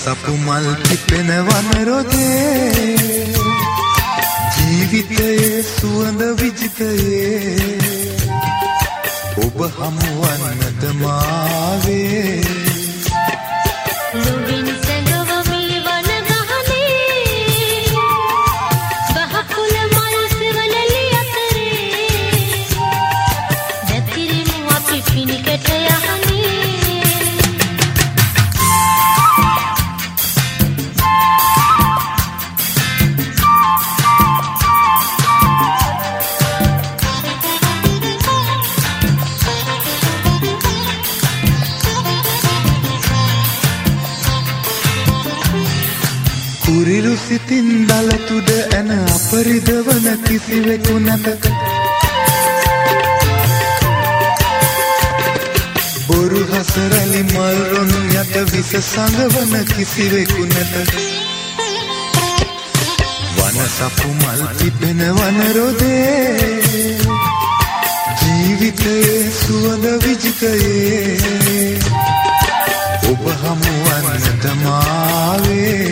සපු මල් පිපෙන වනරොදේ ජීවිතයේ සුවඳ විජිතයේ ඔබ හමුවන්නට මාවේ කුරිරු සිතින් දලතුඩ ඇන අපරිදවන කිසිවෙකු නැත බොරු හසරලි මල්රොන් යට විස සඟවන කිසිවෙකු නැත වන සපු මල් පිපෙන වනරොදේ ජීවිතයේ සුවඳ විජිතයේ ඔබ හමුවන්නට මාවේ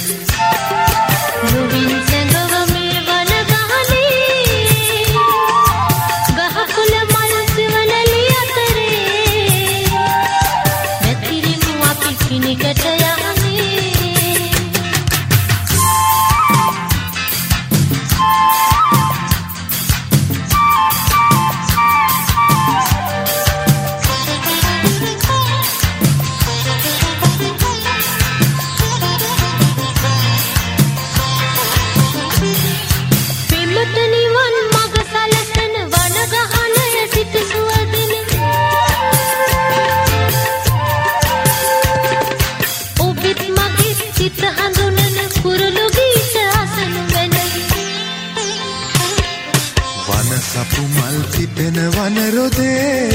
සපු මල් පිපෙන වනරොදේ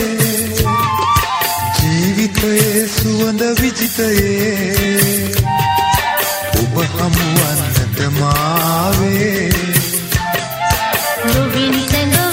ජීවිතයේ සුවඳ විජිතයේ ඔබ හමුවන්නට මාවේ